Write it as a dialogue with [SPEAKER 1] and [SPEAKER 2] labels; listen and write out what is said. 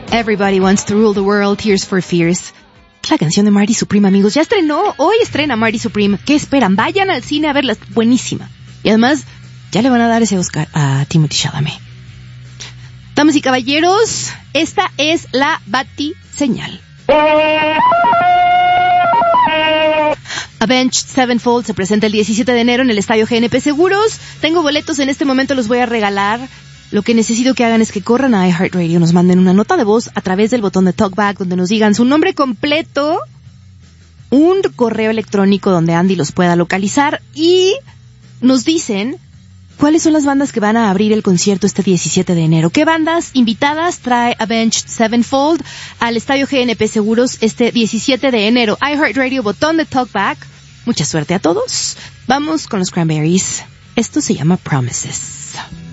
[SPEAKER 1] Everybody Wants to Rule the World, Tears for Fears. La canción de Marty Supreme, amigos. Ya estrenó, hoy estrena Marty Supreme. ¿Qué esperan? Vayan al cine a verla, es buenísima. Y además, ya le van a dar ese Oscar a Timothée Chalamet. Damas y caballeros, esta es la batiseñal. Avenged Sevenfold se presenta el 17 de enero en el Estadio GNP Seguros. Tengo boletos, en este momento los voy a regalar. Lo que necesito que hagan es que corran a iHeartRadio, nos manden una nota de voz a través del botón de Talkback donde nos digan su nombre completo, un correo electrónico donde Andy los pueda localizar y nos dicen cuáles son las bandas que van a abrir el concierto este 17 de enero. ¿Qué bandas invitadas trae Avenged Sevenfold al Estadio GNP Seguros este 17 de enero? iHeartRadio, botón de Talkback. Mucha suerte a todos. Vamos con los Cranberries. Esto se llama Promises.